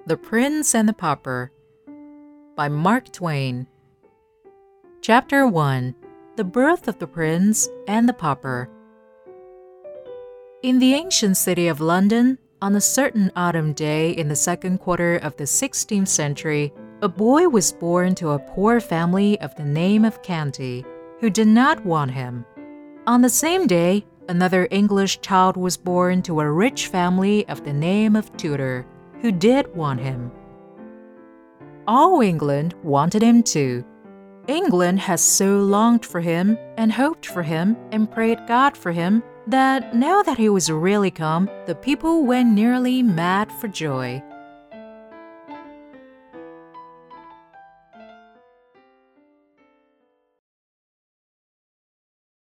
The Prince and the Pauper by Mark Twain. Chapter 1. The Birth of the Prince and the Pauper. In the ancient city of London, on a certain autumn day in the second quarter of the 16th century, a boy was born to a poor family of the name of Canty, who did not want him. On the same day, another English child was born to a rich family of the name of Tudor, who did want him. All England wanted him too. England has so longed for him and hoped for him and prayed God for him that now that he was really come, the people went nearly mad for joy.